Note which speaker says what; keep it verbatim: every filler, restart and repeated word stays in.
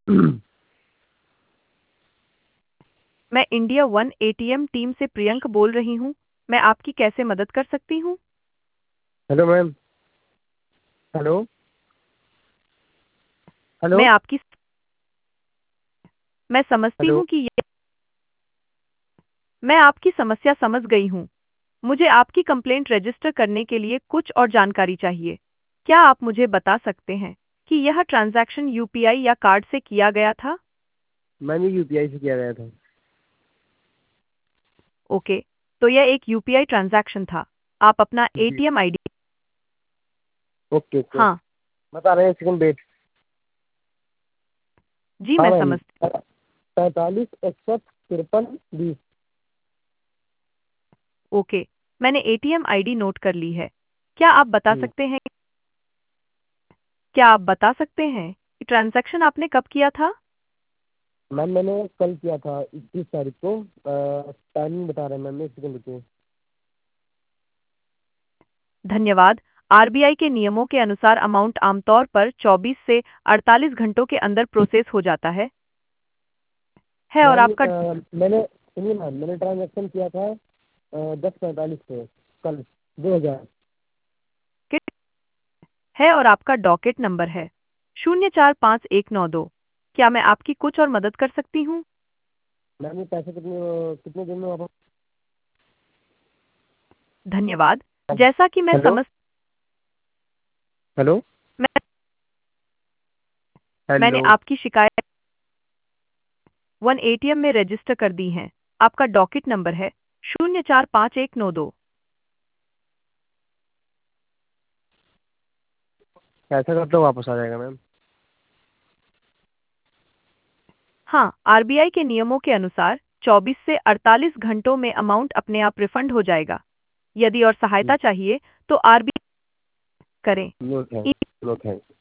Speaker 1: मैं India one ATM team से प्रियंक बोल रही हूँ। मैं आपकी कैसे मदद कर सकती हूँ?
Speaker 2: Hello ma'am. हेलो। हेलो।
Speaker 1: मैं आपकी मैं समझती
Speaker 2: हेलो।
Speaker 1: हूँ कि ये मैं आपकी समस्या समझ गई हूँ। मुझे आपकी कंप्लेंट रजिस्टर करने के लिए कुछ और जानकारी चाहिए। क्या आप मुझे बता सकते हैं कि यह ट्रांजैक्शन यूपीआई या कार्ड से किया गया था?
Speaker 2: मैम ये यूपीआई से किया गया था।
Speaker 1: ओके, तो यह एक यूपीआई ट्रांजैक्शन था। आप अपना
Speaker 2: जी।
Speaker 1: ATM ID.
Speaker 2: Okay okay.
Speaker 1: हाँ,
Speaker 2: बता रहे हैं, सेकंड वेट।
Speaker 1: जी
Speaker 2: हाँ
Speaker 1: मैं
Speaker 2: मैम।
Speaker 1: समझ
Speaker 2: पैंतालीस इकसठ तिरपन बीस।
Speaker 1: ओके, मैंने एटीएम आईडी नोट कर ली है। क्या आप बता
Speaker 2: जी
Speaker 1: सकते हैं क्या आप बता सकते हैं कि ट्रांजैक्शन आपने कब किया था?
Speaker 2: मैम मैंने कल किया था इक्कीस तारीख को। टाइमिंग बता रहे हैं मैम, एक सेकंड रुकिए।
Speaker 1: धन्यवाद। आरबीआई के नियमों के अनुसार अमाउंट आमतौर पर चौबीस से अड़तालीस घंटों के अंदर प्रोसेस हो जाता है है और
Speaker 2: मैम
Speaker 1: आपका
Speaker 2: अ, मैंने सुनिए मैम, मैंने ट्रांजेक्शन किया था दस पैंतालीस पे, कल दो हजार।
Speaker 1: डॉकेट है और आपका डॉकेट नंबर है शून्य चार पाँच एक नौ दो। क्या मैं आपकी कुछ और मदद कर सकती हूँ?
Speaker 2: मैम ये पैसे कितने कितने दिन में वापस?
Speaker 1: धन्यवाद। जैसा कि मैं
Speaker 2: हेलो।
Speaker 1: समझ
Speaker 2: हेलो।
Speaker 1: मैं, मैंने
Speaker 2: हेलो।
Speaker 1: आपकी शिकायत वन एटीएम में रजिस्टर कर दी है। आपका डॉकेट नंबर है शून्य चार पाँच एक नौ दो।
Speaker 2: पैसा कब तक वापस आ जाएगा मैम?
Speaker 1: हाँ, आरबीआई के नियमों के अनुसार चौबीस से अड़तालीस घंटों में अमाउंट अपने आप रिफंड हो जाएगा। यदि और सहायता चाहिए तो आरबीआई करें।
Speaker 2: No thanks. No thanks.